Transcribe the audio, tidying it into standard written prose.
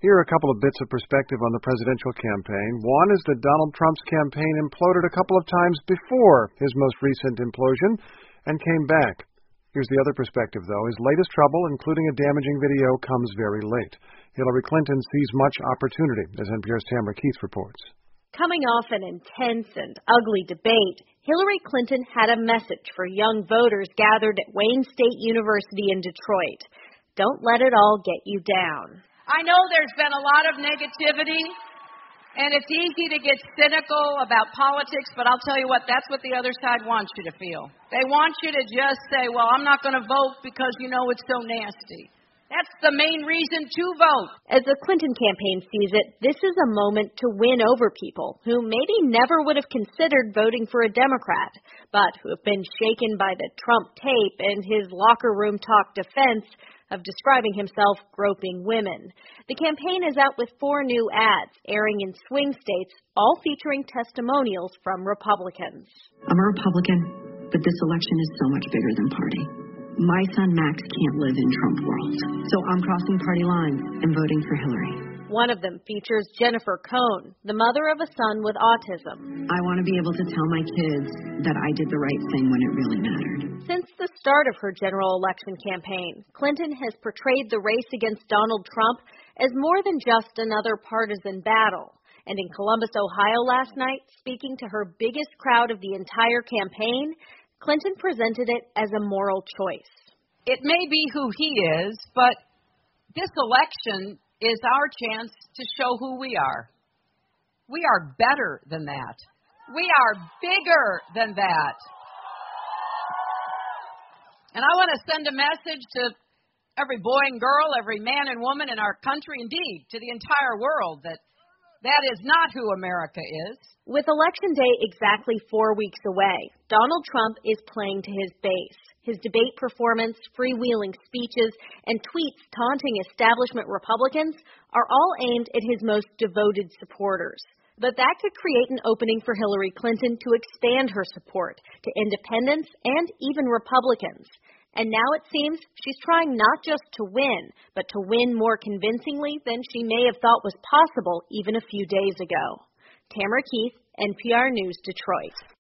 Here are a couple of bits of perspective on the presidential campaign. One is that Donald Trump's campaign imploded a couple of times before his most recent implosion and came back. Here's the other perspective, though. His latest trouble, including a damaging video, comes very late. Hillary Clinton sees much opportunity, as NPR's Tamara Keith reports. Coming off an intense and ugly debate, Hillary Clinton had a message for young voters gathered at Wayne State University in Detroit. Don't let it all get you down. I know there's been a lot of negativity, and it's easy to get cynical about politics, but I'll tell you what, that's what the other side wants you to feel. They want you to just say, well, I'm not going to vote because you know it's so nasty. That's the main reason to vote. As the Clinton campaign sees it, this is a moment to win over people who maybe never would have considered voting for a Democrat, but who have been shaken by the Trump tape and his locker room talk defense of describing himself groping women. The campaign is out with 4 new ads airing in swing states, all featuring testimonials from Republicans. I'm a Republican, but this election is so much bigger than party. My son Max can't live in Trump world, so I'm crossing party lines and voting for Hillary. One of them features Jennifer Cohn, the mother of a son with autism. I want to be able to tell my kids that I did the right thing when it really mattered. Since the start of her general election campaign, Clinton has portrayed the race against Donald Trump as more than just another partisan battle. And in Columbus, Ohio last night, speaking to her biggest crowd of the entire campaign, Clinton presented it as a moral choice. It may be who he is, but this election is our chance to show who we are. We are better than that. We are bigger than that. And I want to send a message to every boy and girl, every man and woman in our country, indeed, to the entire world, that that is not who America is. With Election Day exactly 4 weeks away, Donald Trump is playing to his base. His debate performance, freewheeling speeches, and tweets taunting establishment Republicans are all aimed at his most devoted supporters. But that could create an opening for Hillary Clinton to expand her support to independents and even Republicans. And now it seems she's trying not just to win, but to win more convincingly than she may have thought was possible even a few days ago. Tamara Keith, NPR News, Detroit.